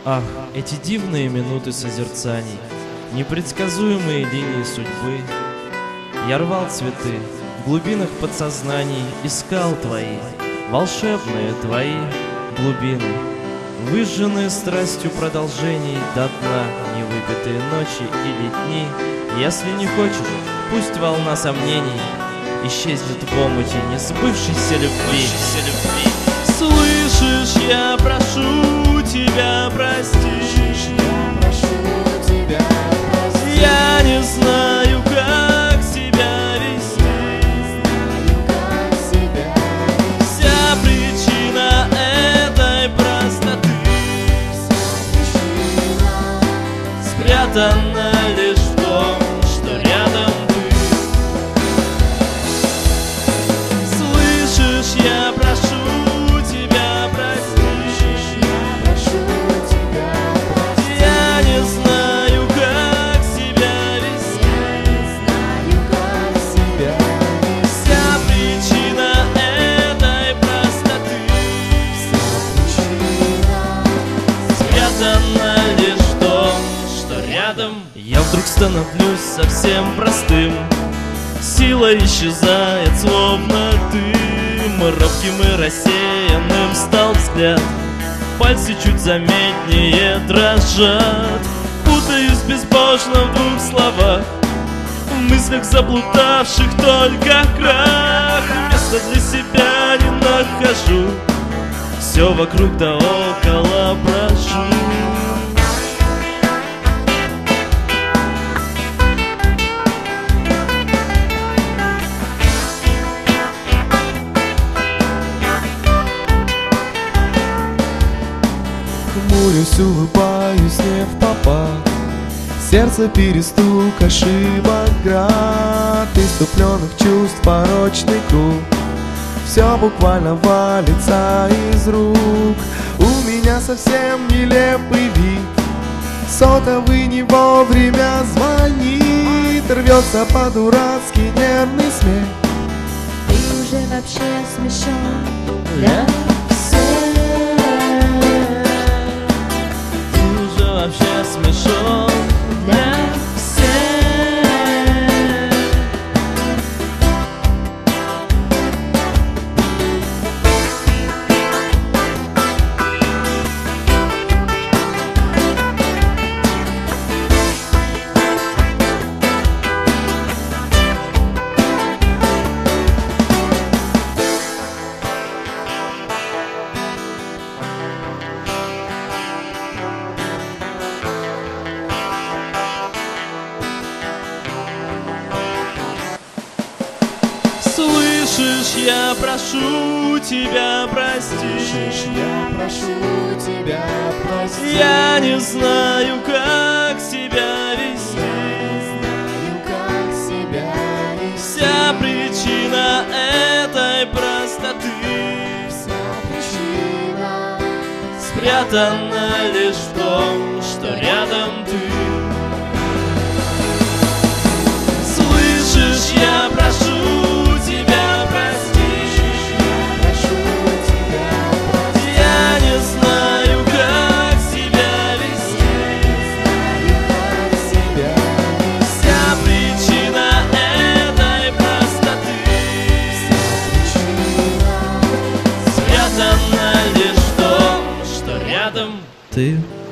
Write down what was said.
Ах, эти дивные минуты созерцаний, непредсказуемые линии судьбы. Я рвал цветы, в глубинах подсознаний искал твои, волшебные твои глубины, выжженные страстью продолжений до дна, невыпитые ночи или дни. Если не хочешь, пусть волна сомнений исчезнет в омуте несбывшейся любви. Слышишь, я прошу тебя прости. Я не знаю, как себя вести. Вся причина этой простоты спрятана лишь в том, что рядом ты. Слышишь, я прошу тебя прости. Я не знаю, как себя вести. Вся причина этой простоты спрятана лишь в том, что рядом. Я вдруг становлюсь совсем простым, сила исчезает, словно дым. Робким и рассеянным стал взгляд, пальцы чуть заметнее дрожат. Путаюсь безбожно в двух словах, в мыслях заблудавших только крах. Места для себя не нахожу, все вокруг да около брожу. Хмурюсь, улыбаюсь не впопад, сердце перестук, ошибок град, иступленных чувств порочный круг. Все буквально валится из рук. У меня совсем нелепый вид, сотовый не вовремя звонит, рвется по-дурацки нервный смех. Ты уже вообще смешон для Вообще смешон для всех. Слышишь, я прошу тебя прости. Я прошу тебя прости. Я не знаю, как себя вести. Вся причина этой простоты спрятана лишь в том, что рядом ты. Слышишь, я прошу тебя прости. Я не знаю, как себя вести. Вся причина этой простоты спрятана лишь в том, что рядом ты.